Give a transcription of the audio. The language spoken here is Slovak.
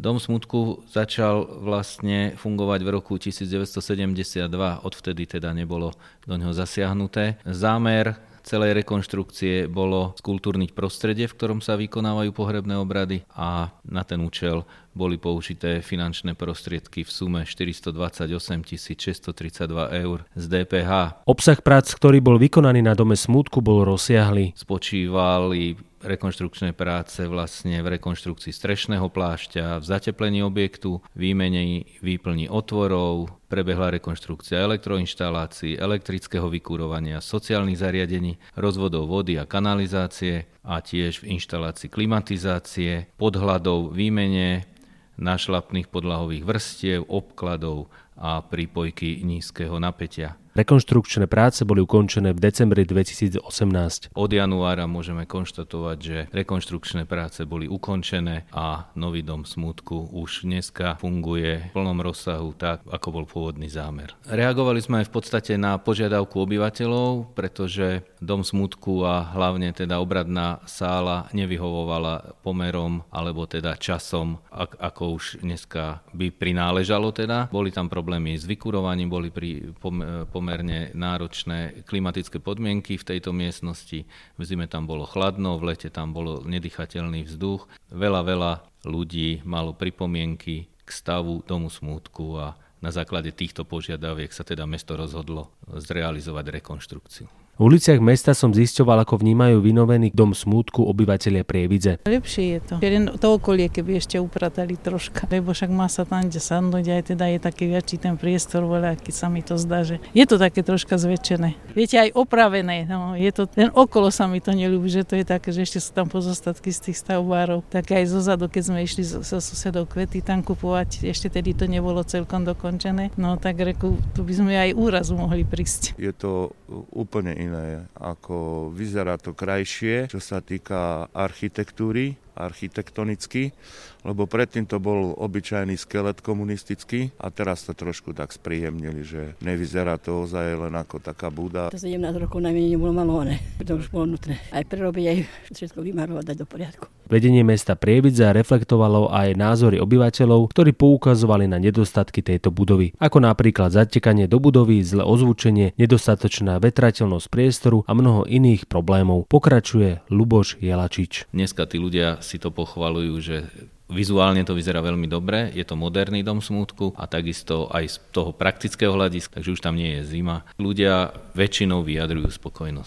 Dom smutku začal vlastne fungovať v roku 1972, odvtedy teda nebolo do neho zasiahnuté. Zámer celej rekonštrukcie bolo skultúrniť prostredie, v ktorom sa vykonávajú pohrebné obrady a na ten účel boli použité finančné prostriedky v sume 428 632 eur z DPH. Obsah prác, ktorý bol vykonaný na Dome smútku, bol rozsiahly. Spočívali rekonštrukčné práce vlastne v rekonštrukcii strešného plášťa, v zateplení objektu, výmene výplní otvorov, prebehla rekonštrukcia elektroinštalácií, elektrického vykurovania, sociálnych zariadení, rozvodov vody a kanalizácie a tiež v inštalácii klimatizácie, podhľadov, výmene našlapných podlahových vrstiev, obkladov a prípojky nízkeho napätia. Rekonštrukčné práce boli ukončené v decembri 2018. Od januára môžeme konštatovať, že rekonštrukčné práce boli ukončené a nový dom smútku už dneska funguje v plnom rozsahu tak, ako bol pôvodný zámer. Reagovali sme aj v podstate na požiadavku obyvateľov, pretože dom smútku a hlavne teda obradná sála nevyhovovala pomerom alebo teda časom, ako už dneska by prináležalo teda. Boli tam problémy s vykurovaním, boli pomerne náročné klimatické podmienky v tejto miestnosti. V zime tam bolo chladno, v lete tam bolo nedýchateľný vzduch. Veľa ľudí malo pripomienky k stavu domu smútku a na základe týchto požiadaviek sa teda mesto rozhodlo zrealizovať rekonštrukciu. V uliciach mesta som zisťoval, ako vnímajú vynovený dom smútku obyvatelia Prievidze. Lepšie je to. To okolie, keby ešte upratali troška. Lebo však má sa tam kde sadnúť, aj teda je taký väčší ten priestor, keď sa mi to zdá, že je to také troška zväčšené. Viete, aj opravené. No, je to, ten okolo sa mi to neľúbi, že to je také, že ešte sú tam pozostatky z tých stavbárov. Tak aj zozadu, keď sme išli so susedou kvety tam kupovať, ešte tedy to nebolo celkom dokončené. No tak reku, tu by sme aj úrazu mohli prísť. Je to úplne iné, ako vyzerá to krajšie, čo sa týka architektúry, architektonicky, lebo predtým to bol obyčajný skelet komunistický a teraz to trošku tak spríjemnili, že nevyzerá to ozaj len ako taká búda. To 17 rokov najmenej nebolo malované, preto už bolo nutné aj prerobiť, aj všetko vymarovať, dať do poriadku. Vedenie mesta Prievidza reflektovalo aj názory obyvateľov, ktorí poukazovali na nedostatky tejto budovy, ako napríklad zatekanie do budovy, zlé ozvučenie, nedostatočná vetrateľnosť priestoru a mnoho iných problémov. Pokračuje Ľuboš Jelačič. Dneska tí ľudia si to pochvaľujú, že vizuálne to vyzerá veľmi dobre, je to moderný dom smútku a takisto aj z toho praktického hľadiska, takže už tam nie je zima. Ľudia väčšinou vyjadrujú spokojnosť.